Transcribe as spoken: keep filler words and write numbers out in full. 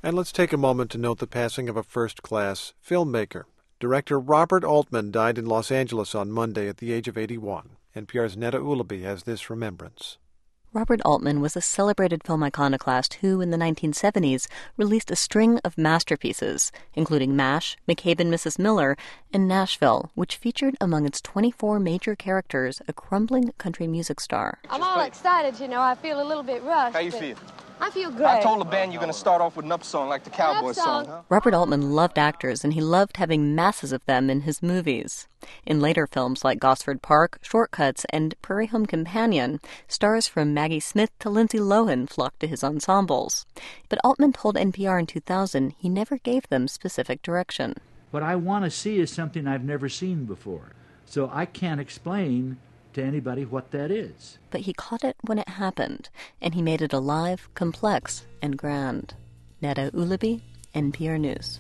And let's take a moment to note the passing of a first-class filmmaker. Director Robert Altman died in Los Angeles on Monday at the age of eighty-one. N P R's Neda Ulaby has this remembrance. Robert Altman was a celebrated film iconoclast who, in the nineteen seventies, released a string of masterpieces, including MASH, McCabe and Missus Miller, and Nashville, which featured among its twenty-four major characters a crumbling country music star. I'm all excited, you know. I feel a little bit rushed. How you feel? I feel great. I told the band you're going to start off with an up song like the Cowboy song. Huh? Robert Altman loved actors, and he loved having masses of them in his movies. In later films like Gosford Park, Shortcuts, and Prairie Home Companion, stars from Maggie Smith to Lindsay Lohan flocked to his ensembles. But Altman told N P R in two thousand he never gave them specific direction. What I want to see is something I've never seen before. So I can't explain to anybody what that is. But he caught it when it happened, and he made it alive, complex, and grand. Neda Ulaby, N P R News.